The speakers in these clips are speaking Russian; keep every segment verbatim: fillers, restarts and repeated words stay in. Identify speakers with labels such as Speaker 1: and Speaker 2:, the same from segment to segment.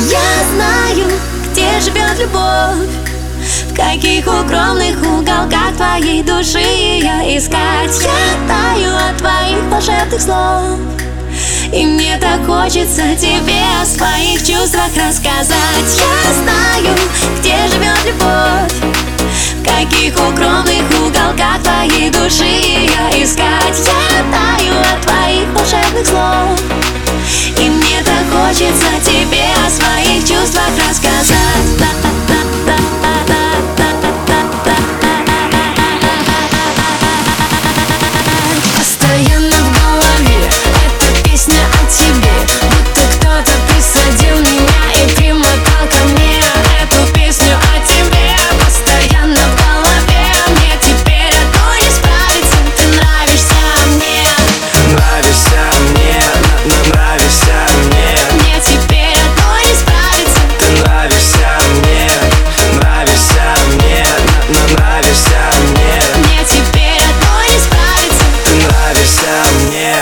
Speaker 1: Я знаю, где живет любовь, в каких укромных уголках твоей души ее искать. Я таю от твоих волшебных слов, и мне так хочется тебе о своих чувствах рассказать. Я знаю, где живет любовь, в каких укромных уголках твоей души ее искать. Я таю от твоих волшебных слов, и мне так хочется тебе о своих чувствах рассказать. Постоянно в голове эта песня о тебе, будто кто-то присадил меня и примотал ко мне эту песню о тебе. Постоянно в голове, мне теперь одной не справиться. Ты нравишься мне,
Speaker 2: нравишься мне, нравишься мне.
Speaker 1: мне теперь одной не справиться.
Speaker 2: Ты нравишься мне, нравишься мне, нравишься мне.
Speaker 1: Мне теперь одной не справиться.
Speaker 2: Ты нравишься мне.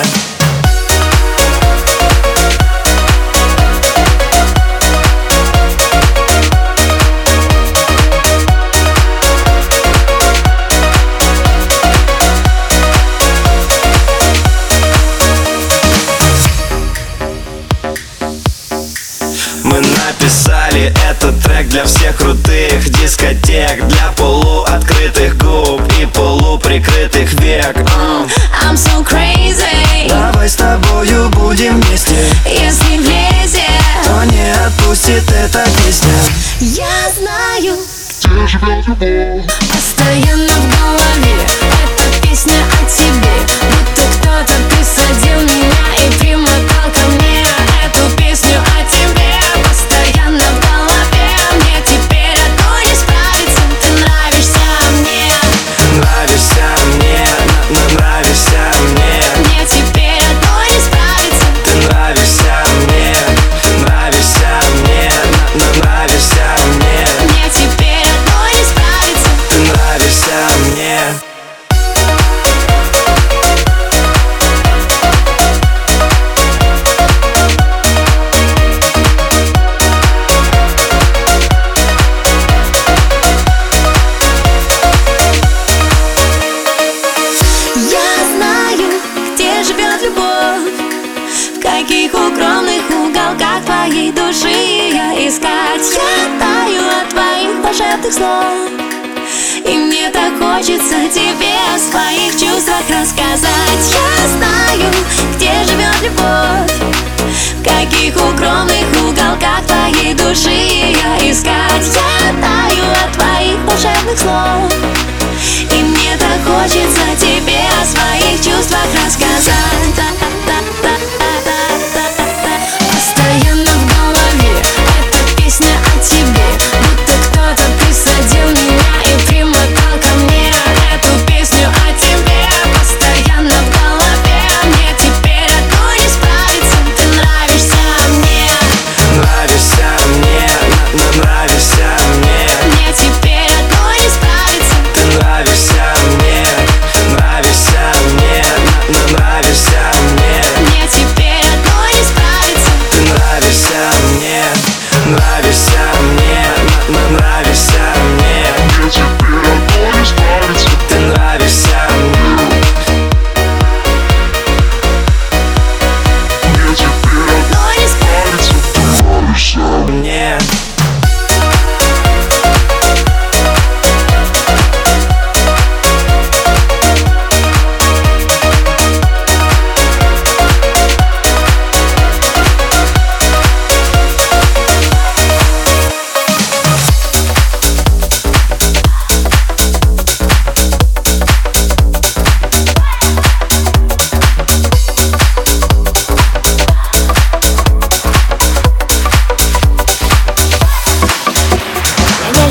Speaker 2: Мы написали этот трек для всех крутых дискотек, для полуоткрытых губ и полуприкрытых век. uh.
Speaker 1: I'm so crazy.
Speaker 2: Давай с тобою будем вместе,
Speaker 1: Если влезет,
Speaker 2: то не отпустит эта песня.
Speaker 1: я знаю,
Speaker 2: Где живет любовь?
Speaker 1: постоянно в голове эта песня о тебе, будто кто-то присадил меня и примотал ко мне эту песню о тебе. Постоянно в голове, мне теперь одной не справиться. Ты нравишься мне,
Speaker 2: Нравишься мне, нравишься мне.
Speaker 1: мне теперь одной не справиться.
Speaker 2: Ты нравишься мне, нравишься мне, нравишься мне.
Speaker 1: Мне теперь одной не справиться.
Speaker 2: Ты нравишься мне.
Speaker 1: Я знаю, где живет любовь, в каких укромных уголках твоей души ее искать. Я таю от твоих волшебных слов, и мне так хочется тебе о своих чувствах рассказать. Я знаю, где живет любовь, в каких укромных уголках твоей души ее искать. Я таю от твоих волшебных слов, и мне так хочется тебе о своих чувствах рассказать.